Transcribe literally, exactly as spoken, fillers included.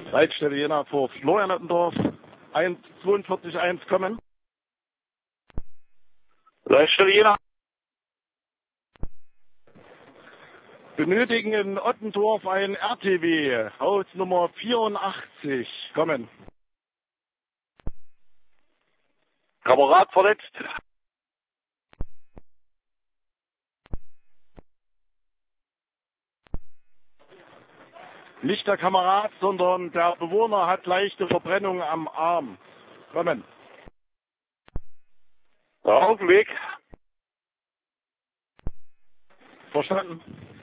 Leitstelle Jena vor Florian Ottendorf. eins zweiundvierzig eins kommen. Leitstelle Jena. Benötigen in Ottendorf ein R T W. Hausnummer vierundachtzig. Kommen. Kamerad verletzt. Nicht der Kamerad, sondern der Bewohner hat leichte Verbrennung am Arm. Kommen. Ja, auf dem Weg. Verstanden.